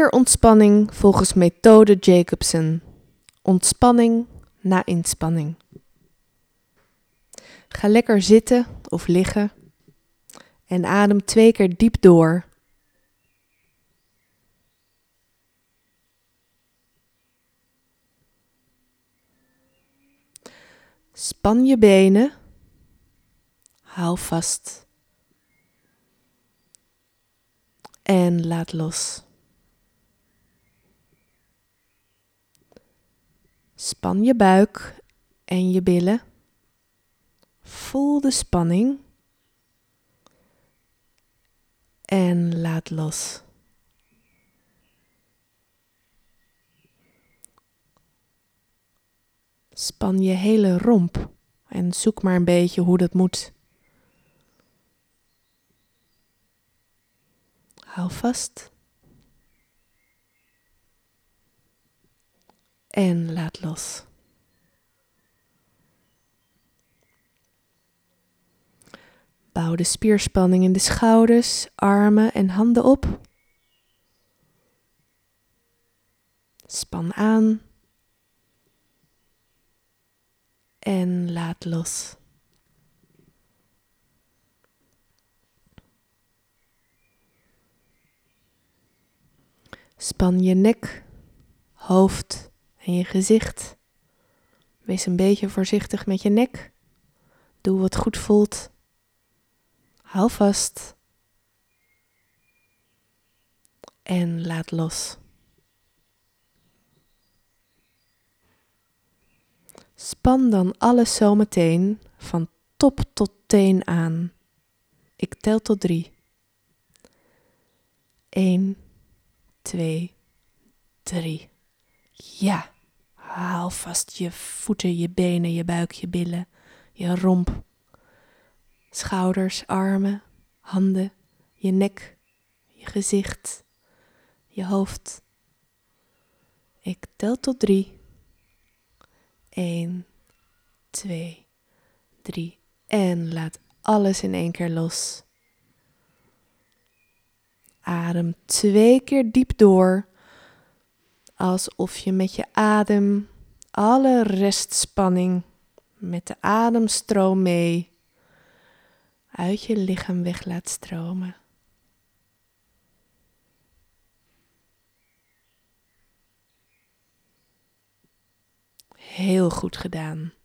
Spierontspanning volgens methode Jacobson. Ontspanning na inspanning. Ga lekker zitten of liggen en adem 2 keer diep door. Span je benen, hou vast en laat los. Span je buik en je billen. Voel de spanning en laat los. Span je hele romp en zoek maar een beetje hoe dat moet. Hou vast en laat los. Bouw de spierspanning in de schouders, armen en handen op. Span aan en laat los. Span je nek, hoofd en je gezicht. Wees een beetje voorzichtig met je nek. Doe wat goed voelt. Hou vast. En laat los. Span dan alles zo meteen van top tot teen aan. Ik tel tot 3. 1, 2, 3. Ja, haal vast je voeten, je benen, je buik, je billen, je romp. Schouders, armen, handen, je nek, je gezicht, je hoofd. Ik tel tot 3. 1, 2, 3. En laat alles in 1 keer los. Adem 2 keer diep door, alsof je met je adem alle restspanning met de ademstroom mee uit je lichaam weg laat stromen. Heel goed gedaan.